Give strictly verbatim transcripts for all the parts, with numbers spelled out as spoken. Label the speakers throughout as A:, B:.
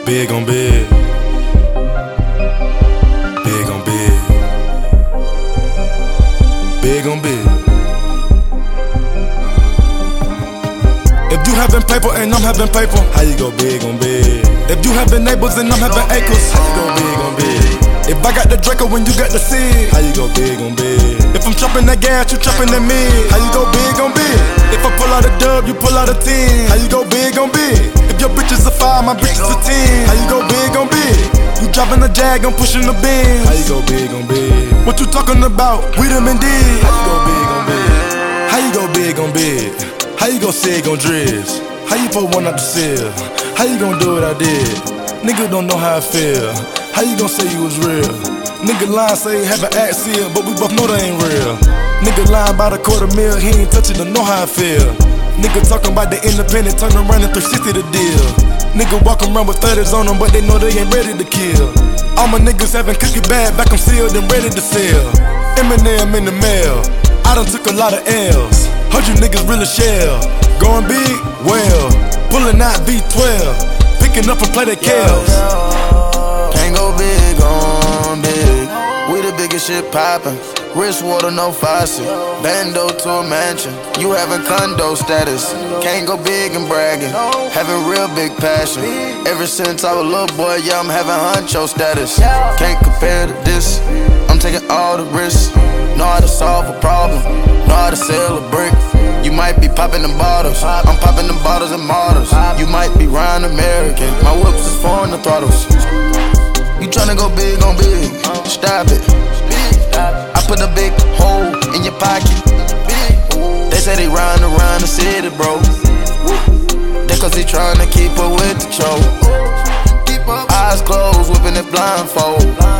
A: Big on big. Big on big. Big on big. If you having paper and I'm having paper, how you go big on big? If you having neighbors and I'm having acres, how you go big on big? If I got the Draco when you got the seed, how you go big on big? If I'm chopping that gas, you chopping that me, how you go big on big? If I pull out a dub, you pull out a ten, how you go big on big? If your bitch is a five, my bitch is a ten, how you go big on big? You dropping the Jag, I'm pushing the Benz, how you go big on big? What you talking about? We them indeed. How you go big on big? How you go big on big? How you gon' sig on Driz? How you put one out the seal? How you gon' do what I did? Nigga don't know how I feel. How you gon' say you was real? Nigga lying say he have an accent, but we both know they ain't real. Nigga lying about a quarter mil, he ain't touch it, don't know how I feel. Nigga talking about the independent, turn around and three sixty the deal. Nigga walk around with thirties on them, but they know they ain't ready to kill. All my niggas having cookie bag, back I'm sealed and ready to sell. Eminem in the mail, I done took a lot of L's. Heard you niggas really shell. Going big? Well, pulling out V twelve, picking up and play the Kels.
B: Can't go big on big. We the biggest shit poppin'. Wrist water, no faucet. Bando to a mansion. You having condo status. Can't go big and bragging. Having real big passion. Ever since I was a little boy, yeah, I'm having honcho status. Can't compare to this. I'm taking all the risks. Know how to solve a problem. Know how to sell a brick. You might be popping them bottles. I'm popping them bottles and models. You might be Ryan American. My whoops is foreign the throttles. You tryna go big on big. Stop it. I put a big hole in your pocket. They say they riding around the city, bro. That cause they tryna keep up with the show. Eyes closed, whipping it blindfold.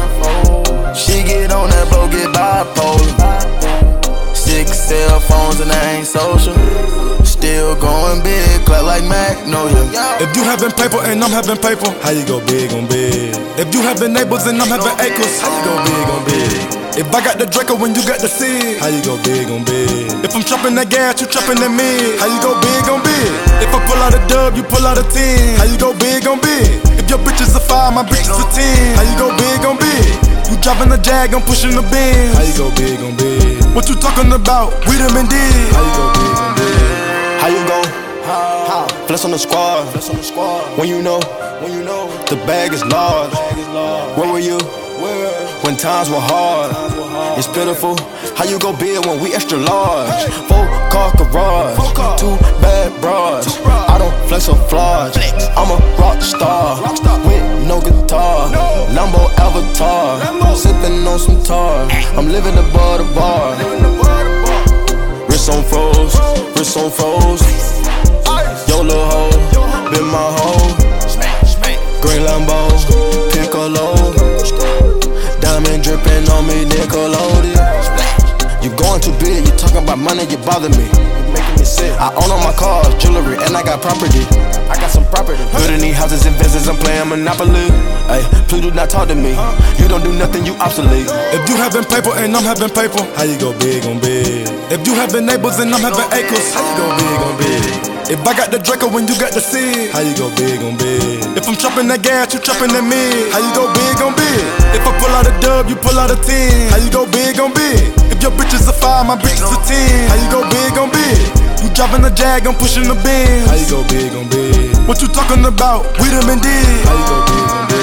B: She get on that blow, get bipolar. Six cell phones and I ain't social. Still going big, clap like Magnolia.
A: If you having paper and I'm having paper, how you go big on big? If you having neighbors and I'm having acres, how you go big on big? If I got the Draco when you got the seed, how you go big on big? If I'm chopping that gas, you chopping that me, how you go big on big? If I pull out a dub, you pull out a ten, how you go big on big? If your bitch is a five, my bitch is a ten, how you go big on big? You dropping the Jag, I'm pushing the Benz, how you go big on big? What you talking about? We them indeed. How you go big on big?
C: How you go? How? Flex on the squad. Flex on the squad. When you know, when you know, the bag is large. Where were you? Where? When times were hard. It's pitiful. How you go big when we extra large? Four car garage, two bad bras. I don't flex or floss. I'm a rock star with no guitar. Lambo avatar, sipping on some tar. I'm living above the bar. Wrist on froze, wrist on froze. Yo lil' hoe, been my hoe. Green Lambo, Piccolo. Diamond dripping on me, Nickelodeon. You going too big, you talking about money, you bother me. You making me sick. I own all my cars, jewelry, and I got property. I got some property. Building these houses, investors, I'm playing Monopoly. Ay, please do not talk to me. You don't do nothing, you obsolete.
A: If you having paper and I'm having paper, how you go big on big? If you having neighbors and I'm having acres, how you go big on big? If I got the Draco when you got the seed, how you go big on big? If I'm chopping that gas, you chopping that me, how you go big on big? If I pull out a dub, you pull out a ten, how you go big on big? If your bitch is a five, my bitch is a ten, how you go big on big? You dropping the Jag, I'm pushing the Benz, how you go big on big? What you talking about? We them indeed. How you go big on big?